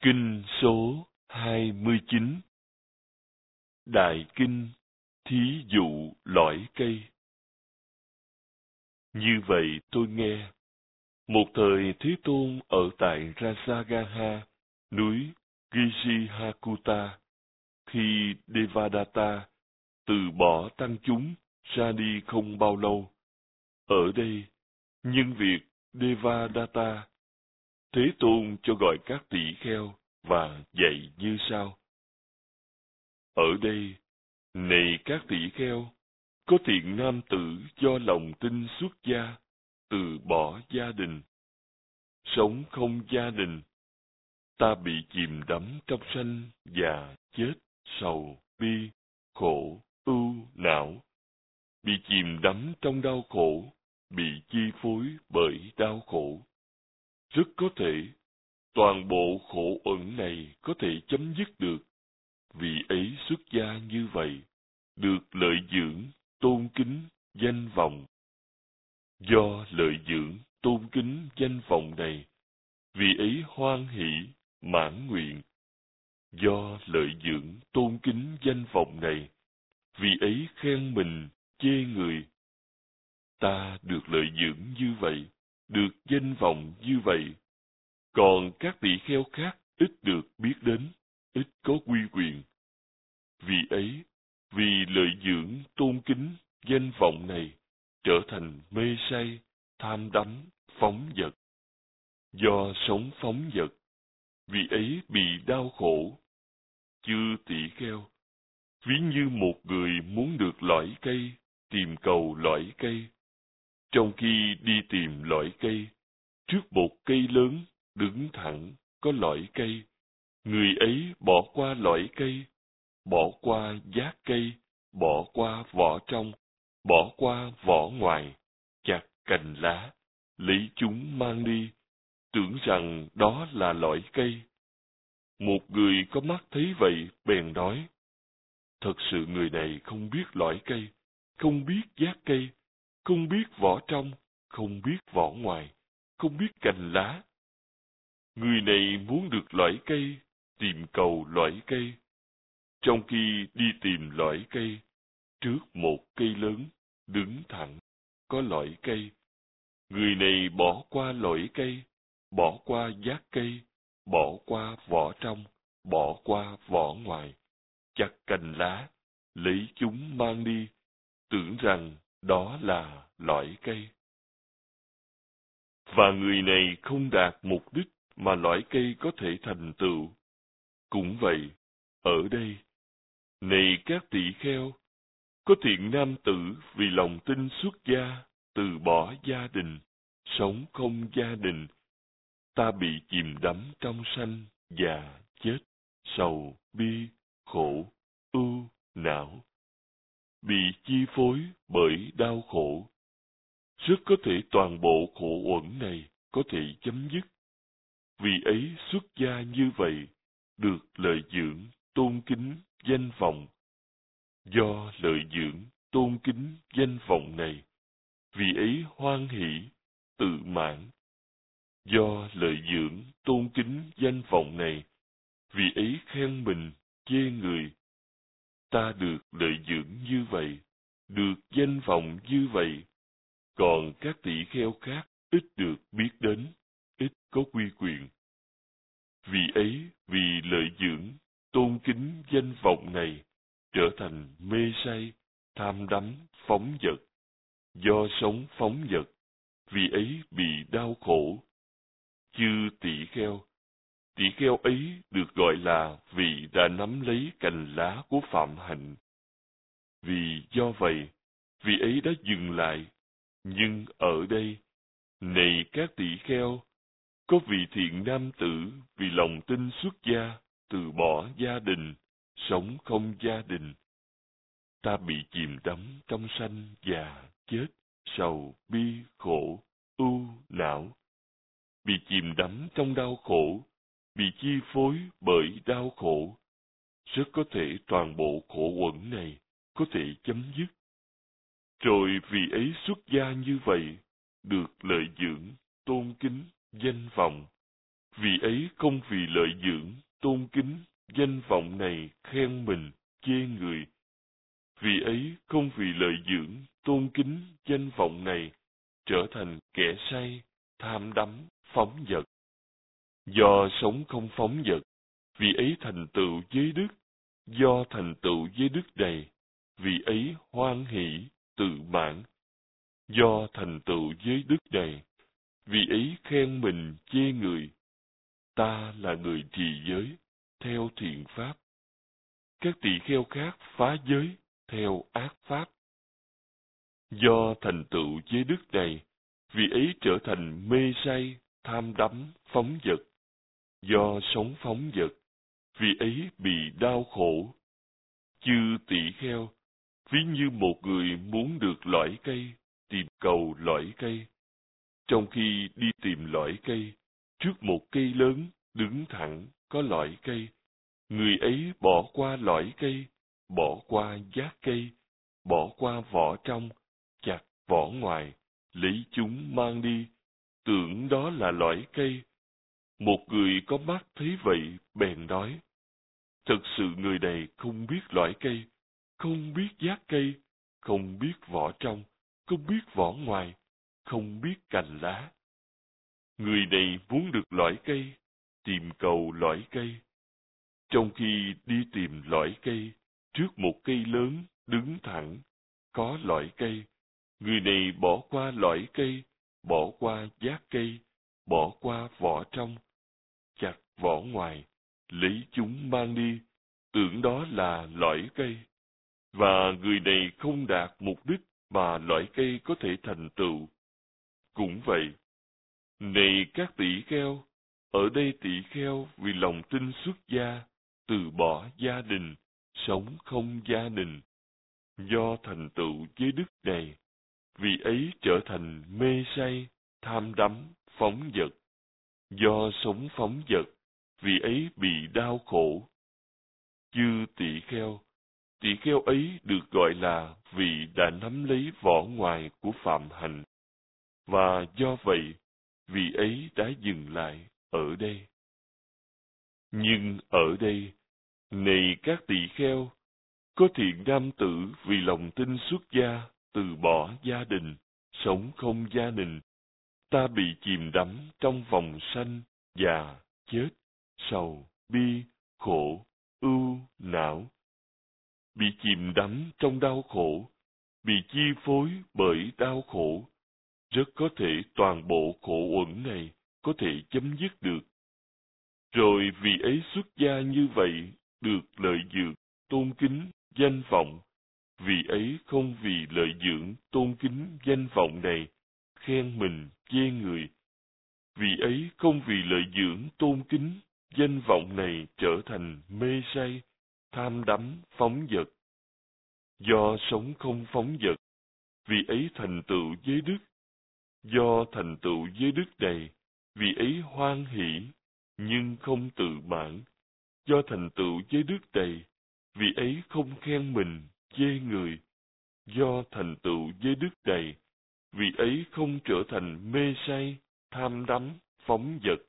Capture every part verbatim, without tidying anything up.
Kinh số hai mươi chín. Đại Kinh thí dụ lõi cây. Như vậy tôi nghe, một thời Thế Tôn ở tại Rasagaha, núi Gisihakuta, khi Devadatta từ bỏ tăng chúng ra đi không bao lâu. Ở đây, nhân việc Devadatta, Thế Tôn cho gọi các tỷ kheo và dạy như sau. Ở đây, này các tỷ kheo, có thiện nam tử do lòng tin xuất gia, từ bỏ gia đình, sống không gia đình. Ta bị chìm đắm trong sanh, già, chết, sầu, bi, khổ, ưu, não. Bị chìm đắm trong đau khổ, bị chi phối bởi đau khổ. Rất có thể, toàn bộ khổ uẩn này có thể chấm dứt được. Vị ấy xuất gia như vậy, được lợi dưỡng, tôn kính, danh vọng. Do lợi dưỡng, tôn kính, danh vọng này, vị ấy hoan hỷ, mãn nguyện. Do lợi dưỡng, tôn kính, danh vọng này, vị ấy khen mình, chê người. Ta được lợi dưỡng như vậy, được danh vọng như vậy. Còn các tỷ kheo khác ít được biết đến, ít có quy quyền. Vì ấy, vì lợi dưỡng, tôn kính, danh vọng này, trở thành mê say, tham đắm, phóng dật. Do sống phóng dật, vì ấy bị đau khổ. Chư tỷ kheo, ví như một người muốn được lõi cây, tìm cầu lõi cây. Trong khi đi tìm lõi cây, trước một cây lớn, đứng thẳng, có lõi cây, người ấy bỏ qua lõi cây, bỏ qua giác cây, bỏ qua vỏ trong, bỏ qua vỏ ngoài, chặt cành lá, lấy chúng mang đi, tưởng rằng đó là lõi cây. Một người có mắt thấy vậy bèn nói, thật sự người này không biết lõi cây, không biết giác cây, không biết vỏ trong, không biết vỏ ngoài, không biết cành lá. Người này muốn được lõi cây, tìm cầu lõi cây. Trong khi đi tìm lõi cây, trước một cây lớn, đứng thẳng, có lõi cây. Người này bỏ qua lõi cây, bỏ qua giác cây, bỏ qua vỏ trong, bỏ qua vỏ ngoài, chặt cành lá, lấy chúng mang đi, tưởng rằng đó là lõi cây. Và người này không đạt mục đích mà lõi cây có thể thành tựu. Cũng vậy, ở đây, này các tỷ kheo, có thiện nam tử vì lòng tin xuất gia, từ bỏ gia đình, sống không gia đình. Ta bị chìm đắm trong sanh, già, chết, sầu, bi, khổ, ưu, não. Bị chi phối bởi đau khổ. Rất có thể toàn bộ khổ uẩn này có thể chấm dứt. Vì ấy xuất gia như vậy, được lợi dưỡng, tôn kính, danh vọng. Do lợi dưỡng, tôn kính, danh vọng này, vì ấy hoan hỷ, tự mãn. Do lợi dưỡng, tôn kính, danh vọng này, vì ấy khen mình, chê người. Ta được lợi dưỡng như vậy, được danh vọng như vậy. Còn các tỷ kheo khác ít được biết đến, ít có quy quyền. Vì ấy, vì lợi dưỡng, tôn kính, danh vọng này, trở thành mê say, tham đắm, phóng dật. Do sống phóng dật, vì ấy bị đau khổ. Chư tỷ kheo, tỷ kheo ấy được gọi là vị đã nắm lấy cành lá của phạm hạnh. Vì do vậy, vị ấy đã dừng lại. Nhưng ở đây, này các tỷ kheo, có vị thiện nam tử vì lòng tin xuất gia, từ bỏ gia đình, sống không gia đình. Ta bị chìm đắm trong sanh, già, chết, sầu, bi, khổ, ưu, não. Bị chìm đắm trong đau khổ, bị chi phối bởi đau khổ. Rất có thể toàn bộ khổ uẩn này có thể chấm dứt. Rồi vì ấy xuất gia như vậy, được lợi dưỡng, tôn kính, danh vọng. Vì ấy không vì lợi dưỡng, tôn kính, danh vọng này khen mình, chê người. Vì ấy không vì lợi dưỡng, tôn kính, danh vọng này, trở thành kẻ say, tham đắm, phóng dật. Do sống không phóng dật, vì ấy thành tựu giới đức. Do thành tựu giới đức này, vì ấy hoan hỷ, tự mãn. Do thành tựu giới đức này, vì ấy khen mình, chê người. Ta là người trì giới, theo thiện pháp. Các tỳ kheo khác phá giới, theo ác pháp. Do thành tựu giới đức này, vì ấy trở thành mê say, tham đắm, phóng dật. Do sống phóng dật, vì ấy bị đau khổ. Chư tỳ kheo, ví như một người muốn được lõi cây, tìm cầu lõi cây. Trong khi đi tìm lõi cây, trước một cây lớn, đứng thẳng, có lõi cây, người ấy bỏ qua lõi cây, bỏ qua giác cây, bỏ qua vỏ trong, chặt vỏ ngoài, lấy chúng mang đi, tưởng đó là lõi cây. Một người có mắt thấy vậy, bèn nói, thật sự người này không biết lõi cây, không biết giác cây, không biết vỏ trong, không biết vỏ ngoài, không biết cành lá. Người này muốn được lõi cây, tìm cầu lõi cây. Trong khi đi tìm lõi cây, trước một cây lớn, đứng thẳng, có lõi cây, người này bỏ qua lõi cây, bỏ qua giác cây, bỏ qua vỏ trong, chặt vỏ ngoài, lấy chúng mang đi, tưởng đó là lõi cây. Và người này không đạt mục đích mà lõi cây có thể thành tựu. Cũng vậy, này các tỷ kheo, ở đây tỷ kheo vì lòng tin xuất gia, từ bỏ gia đình, sống không gia đình. Do thành tựu giới đức này, vì ấy trở thành mê say, tham đắm, phóng dật. Do sống phóng dật, vì ấy bị đau khổ. Chư tỷ kheo, tỷ kheo ấy được gọi là vì đã nắm lấy vỏ ngoài của phạm hạnh. Và do vậy, vì ấy đã dừng lại ở đây. Nhưng ở đây, này các tỷ kheo, có thiện nam tử vì lòng tin xuất gia, từ bỏ gia đình, sống không gia đình. Ta bị chìm đắm trong vòng sanh, già, chết, sầu, bi, khổ, ưu, não. Bị chìm đắm trong đau khổ, bị chi phối bởi đau khổ. Rất có thể toàn bộ khổ uẩn này có thể chấm dứt được. Rồi vì ấy xuất gia như vậy, được lợi dưỡng, tôn kính, danh vọng. Vì ấy không vì lợi dưỡng, tôn kính, danh vọng này, khen mình, chê người. Vì ấy không vì lợi dưỡng, tôn kính, danh vọng này trở thành mê say, tham đắm, phóng dật. Do sống không phóng dật, vì ấy thành tựu giới đức. Do thành tựu giới đức này, vì ấy hoan hỷ, nhưng không tự mãn. Do thành tựu giới đức này, vì ấy không khen mình, chê người. Do thành tựu giới đức này, vì ấy không trở thành mê say, tham đắm, phóng dật.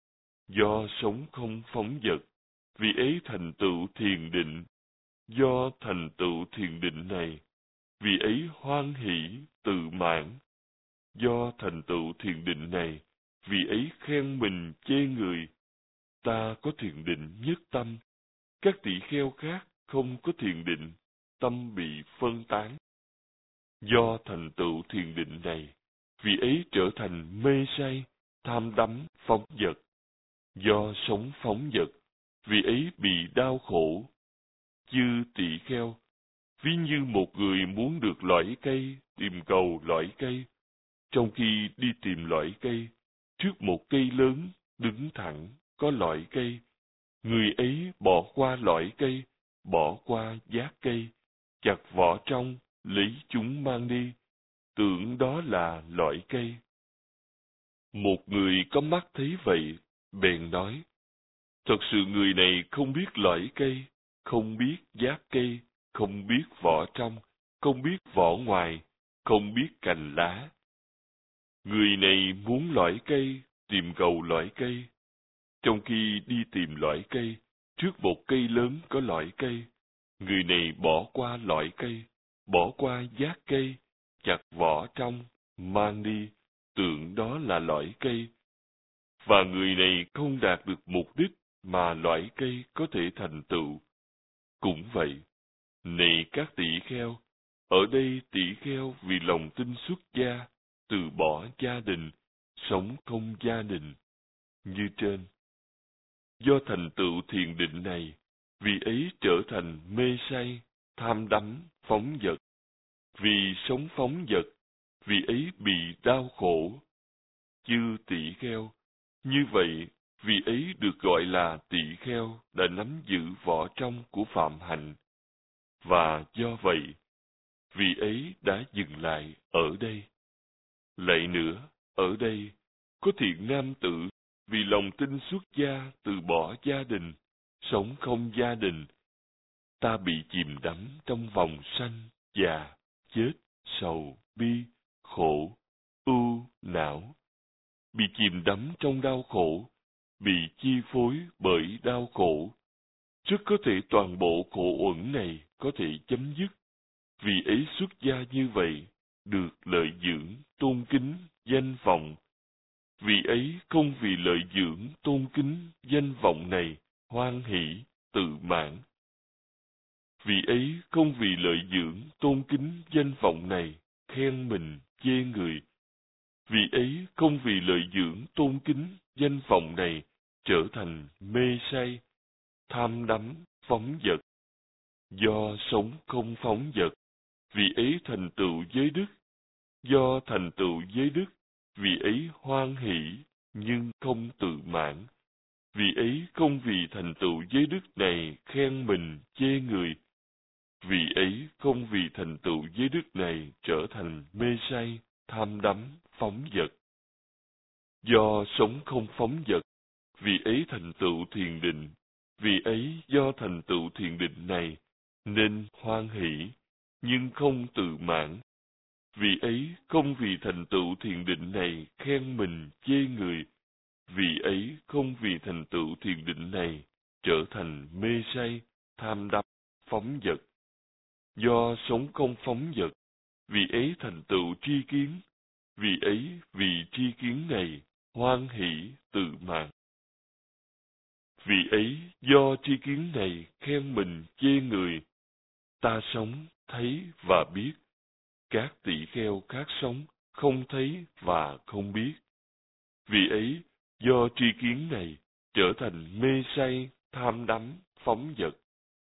Do sống không phóng dật, vì ấy thành tựu thiền định. Do thành tựu thiền định này, vì ấy hoan hỷ, tự mãn. Do thành tựu thiền định này, vì ấy khen mình, chê người. Ta có thiền định nhất tâm, các tỷ kheo khác không có thiền định, tâm bị phân tán. Do thành tựu thiền định này, vì ấy trở thành mê say, tham đắm, phóng dật. Do sống phóng dật, vì ấy bị đau khổ. Chư tỷ kheo, ví như một người muốn được lõi cây, tìm cầu lõi cây. Trong khi đi tìm lõi cây, trước một cây lớn, đứng thẳng, có lõi cây, người ấy bỏ qua lõi cây, bỏ qua giác cây, chặt vỏ trong, lấy chúng mang đi, tưởng đó là lõi cây. Một người có mắt thấy vậy, bèn nói, thật sự người này không biết lõi cây, không biết giác cây, không biết vỏ trong, không biết vỏ ngoài, không biết cành lá. Người này muốn lõi cây, tìm cầu lõi cây. Trong khi đi tìm lõi cây, trước một cây lớn có lõi cây, người này bỏ qua lõi cây, bỏ qua giác cây, chặt vỏ trong, mang đi, tưởng đó là lõi cây. Và người này không đạt được mục đích mà lõi cây có thể thành tựu. Cũng vậy, này các tỷ kheo, ở đây tỷ kheo vì lòng tin xuất gia, từ bỏ gia đình, sống không gia đình, như trên. Do thành tựu thiền định này, vì ấy trở thành mê say, tham đắm, phóng dật. Vì sống phóng dật, vì ấy bị đau khổ. Chư tỷ kheo, như vậy, vì ấy được gọi là tỷ kheo đã nắm giữ vỏ trong của phạm hạnh. Và do vậy, vì ấy đã dừng lại ở đây. Lại nữa, ở đây, có thiện nam tử, vì lòng tin xuất gia từ bỏ gia đình, sống không gia đình. Ta bị chìm đắm trong vòng sanh, già, chết, sầu, bi, khổ, ưu, não. Bị chìm đắm trong đau khổ, bị chi phối bởi đau khổ. Rất có thể toàn bộ khổ uẩn này có thể chấm dứt. Vì ấy xuất gia như vậy, được lợi dưỡng, tôn kính, danh vọng. Vì ấy không vì lợi dưỡng, tôn kính, danh vọng này, hoan hỷ, tự mãn. Vì ấy không vì lợi dưỡng, tôn kính, danh vọng này, khen mình, chê người. Vì ấy không vì lợi dưỡng, tôn kính, danh vọng này, trở thành mê say, tham đắm, phóng dật. Do sống không phóng dật, vì ấy thành tựu giới đức. Do thành tựu giới đức, vì ấy hoan hỷ, nhưng không tự mãn. Vì ấy không vì thành tựu giới đức này khen mình, chê người. Vì ấy không vì thành tựu giới đức này trở thành mê say, tham đắm, phóng dật. Do sống không phóng dật, vì ấy thành tựu thiền định. Vì ấy do thành tựu thiền định này, nên hoan hỷ, nhưng không tự mãn. Vì ấy không vì thành tựu thiền định này khen mình, chê người. Vì ấy không vì thành tựu thiền định này trở thành mê say, tham đắm, phóng dật. Do sống không phóng dật, vì ấy thành tựu tri kiến. Vì ấy vì tri kiến này hoan hỷ, tự mãn. Vì ấy do tri kiến này khen mình, chê người. Ta sống, thấy và biết. Các tỷ kheo khác sống, không thấy và không biết. Vì ấy, do tri kiến này, trở thành mê say, tham đắm, phóng dật.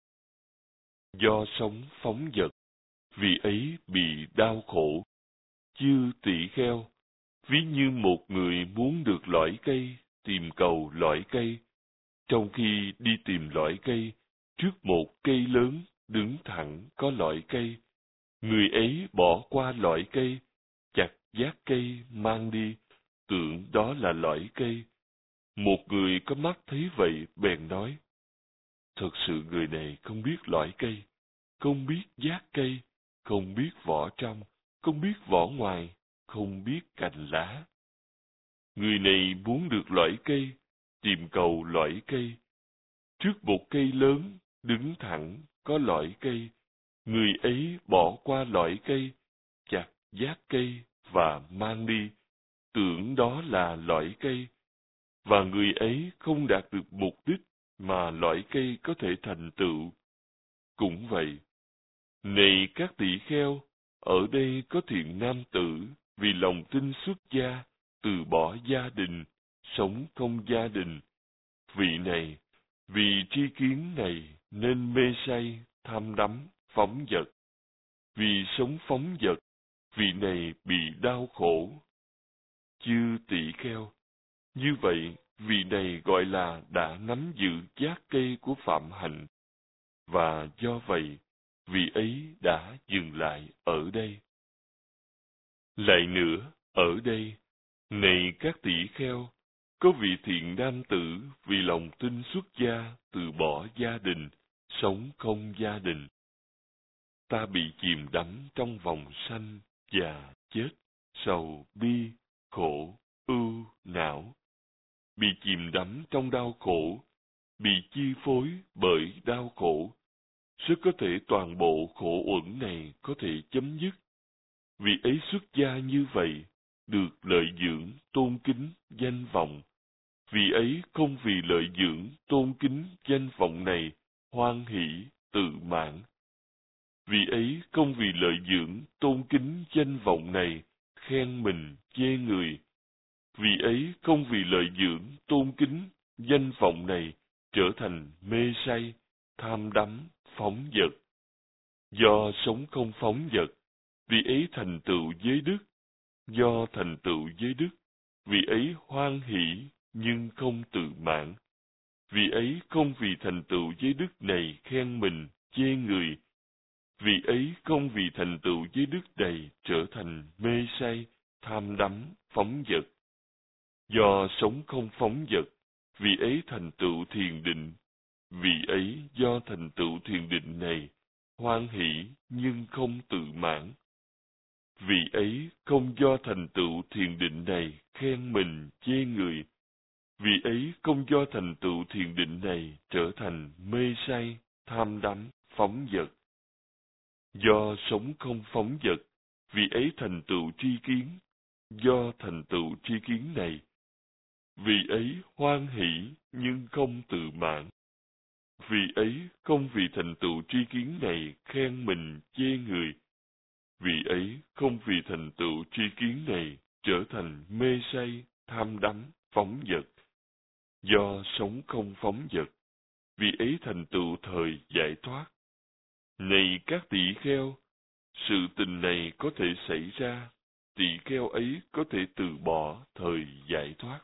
Do sống phóng dật, vì ấy bị đau khổ. Chư tỷ kheo, ví như một người muốn được lõi cây, tìm cầu lõi cây. Trong khi đi tìm lõi cây, trước một cây lớn, đứng thẳng có lõi cây. Người ấy bỏ qua lõi cây, chặt giác cây mang đi, tưởng đó là lõi cây. Một người có mắt thấy vậy bèn nói, thật sự người này không biết lõi cây, không biết giác cây, không biết vỏ trong, không biết vỏ ngoài, không biết cành lá. Người này muốn được lõi cây, tìm cầu lõi cây. Trước một cây lớn, đứng thẳng, có lõi cây. Người ấy bỏ qua lõi cây, chặt giác cây và mang đi, tưởng đó là lõi cây. Và người ấy không đạt được mục đích mà lõi cây có thể thành tựu. Cũng vậy, này các tỷ kheo, ở đây có thiện nam tử vì lòng tin xuất gia, từ bỏ gia đình, sống không gia đình. Vị này, vì tri kiến này nên mê say, tham đắm, phóng dật. Vì sống phóng dật, vị này bị đau khổ. Chư tỷ kheo, như vậy, vị này gọi là đã nắm giữ giác cây của phạm hạnh. Và do vậy, vị ấy đã dừng lại ở đây. Lại nữa, ở đây, này các tỷ kheo, có vị thiện nam tử vì lòng tin xuất gia, từ bỏ gia đình, sống không gia đình. Ta bị chìm đắm trong vòng sanh, già, chết, sầu, bi, khổ, ưu, não. bị chìm đắm trong đau khổ, bị chi phối bởi đau khổ, rất có thể toàn bộ khổ uẩn này có thể chấm dứt. Vị ấy xuất gia như vậy, được lợi dưỡng, tôn kính, danh vọng. Vị ấy không vì lợi dưỡng, tôn kính, danh vọng này, hoan hỷ, tự mãn. Vị ấy không vì lợi dưỡng, tôn kính, danh vọng này, khen mình, chê người. Vị ấy không vì lợi dưỡng, tôn kính, danh vọng này, trở thành mê say, tham đắm, phóng dật. Do sống không phóng dật, vị ấy thành tựu giới đức. Do thành tựu giới đức, vị ấy hoan hỷ nhưng không tự mãn. Vị ấy không vì thành tựu giới đức này khen mình, chê người. Vị ấy không vì thành tựu giới đức này trở thành mê say, tham đắm, phóng dật. Do sống không phóng dật, vị ấy thành tựu thiền định. Vị ấy do thành tựu thiền định này, hoan hỷ nhưng không tự mãn. Vị ấy không do thành tựu thiền định này khen mình, chê người. Vị ấy không do thành tựu thiền định này trở thành mê say, tham đắm, phóng dật. Do sống không phóng dật, vị ấy thành tựu tri kiến. Do thành tựu tri kiến này, vị ấy hoan hỷ nhưng không tự mãn. Vị ấy không vì thành tựu tri kiến này khen mình, chê người. Vị ấy không vì thành tựu tri kiến này trở thành mê say, tham đắm, phóng dật. Do sống không phóng dật, vị ấy thành tựu thời giải thoát. Này các tỳ kheo, sự tình này có thể xảy ra, tỳ kheo ấy có thể từ bỏ thời giải thoát.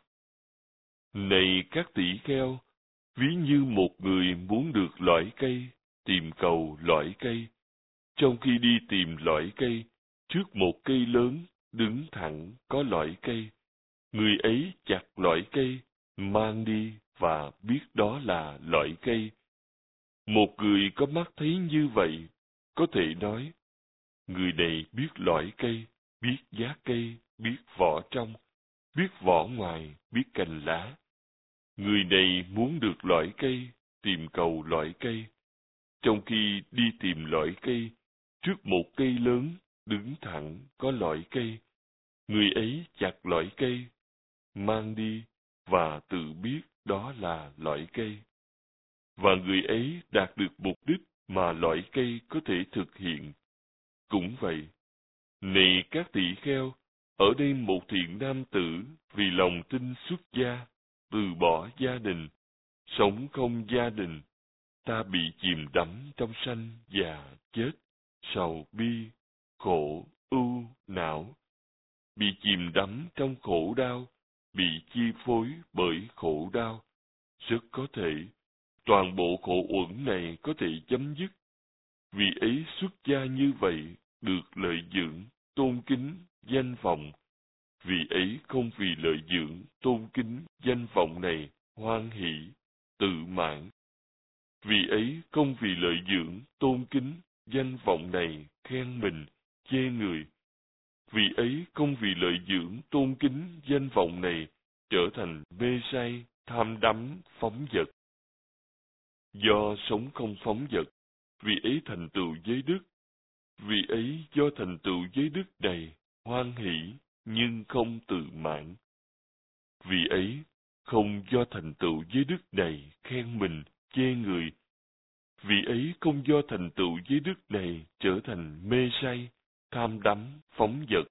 Này các tỳ kheo, ví như một người muốn được lõi cây, tìm cầu lõi cây. Trong khi đi tìm lõi cây, trước một cây lớn, đứng thẳng có lõi cây. Người ấy chặt lõi cây, mang đi và biết đó là lõi cây. Một người có mắt thấy như vậy, có thể nói, người này biết lõi cây, biết giá cây, biết vỏ trong, biết vỏ ngoài, biết cành lá. Người này muốn được lõi cây, tìm cầu lõi cây. Trong khi đi tìm lõi cây, trước một cây lớn, đứng thẳng có lõi cây. Người ấy chặt lõi cây, mang đi và tự biết đó là lõi cây. Và người ấy đạt được mục đích mà lõi cây có thể thực hiện. Cũng vậy, này các tỳ kheo, ở đây một thiện nam tử vì lòng tin xuất gia, từ bỏ gia đình, sống không gia đình, ta bị chìm đắm trong sanh, già, chết, sầu bi, khổ, ưu, não, bị chìm đắm trong khổ đau, bị chi phối bởi khổ đau. Rất có thể, toàn bộ khổ uẩn này có thể chấm dứt. Vì ấy xuất gia như vậy, được lợi dưỡng, tôn kính, danh vọng. Vì ấy không vì lợi dưỡng, tôn kính, danh vọng này, hoan hỷ, tự mãn. Vì ấy không vì lợi dưỡng, tôn kính, danh vọng này, khen mình, chê người. Vì ấy không vì lợi dưỡng, tôn kính, danh vọng này, trở thành mê say, tham đắm, phóng dật. Do sống không phóng dật, vì ấy thành tựu giới đức. Vì ấy do thành tựu giới đức này, hoan hỷ, nhưng không tự mãn. Vì ấy không do thành tựu giới đức này, khen mình, chê người. Vì ấy không do thành tựu giới đức này, trở thành mê say, tham đắm, phóng dật.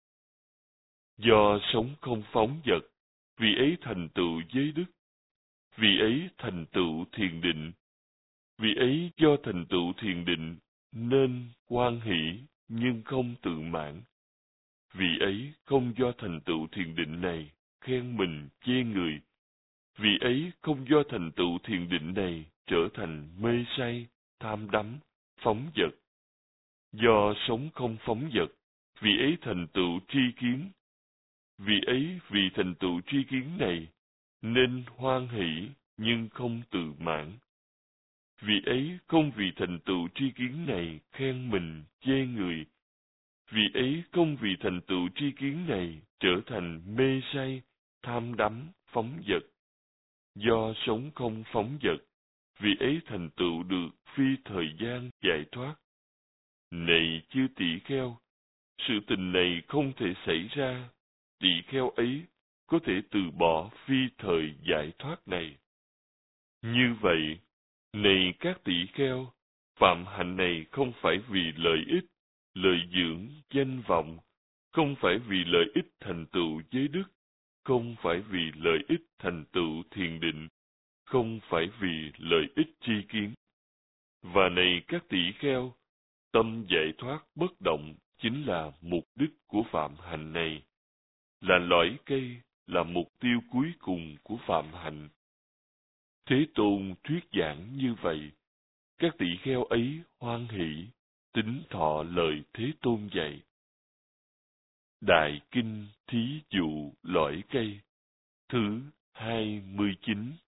Do sống không phóng dật, vì ấy thành tựu giới đức. Vì ấy thành tựu thiền định. Vì ấy do thành tựu thiền định, nên hoan hỷ, nhưng không tự mãn. Vì ấy không do thành tựu thiền định này, khen mình, chê người. Vì ấy không do thành tựu thiền định này, trở thành mê say, tham đắm, phóng dật. Do sống không phóng dật, vì ấy thành tựu tri kiến. Vì ấy vì thành tựu tri kiến này, nên hoan hỷ, nhưng không tự mãn. Vì ấy không vì thành tựu tri kiến này, khen mình, chê người. Vì ấy không vì thành tựu tri kiến này, trở thành mê say, tham đắm, phóng dật. do sống không phóng dật, vì ấy thành tựu được phi thời gian giải thoát. Này chư tỷ kheo, sự tình này không thể xảy ra, tỷ kheo ấy có thể từ bỏ phi thời giải thoát này. Như vậy, này các tỷ kheo, phạm hạnh này không phải vì lợi ích, lợi dưỡng, danh vọng, không phải vì lợi ích thành tựu giới đức, không phải vì lợi ích thành tựu thiền định, không phải vì lợi ích tri kiến. Và này các tỷ kheo, tâm giải thoát bất động chính là mục đích của phạm hạnh này, là lõi cây, là mục tiêu cuối cùng của phạm hạnh. Thế Tôn thuyết giảng như vậy, các tỷ kheo ấy hoan hỷ, tín thọ lời Thế Tôn dạy. Đại Kinh Thí Dụ Lõi Cây thứ hai mươi chín.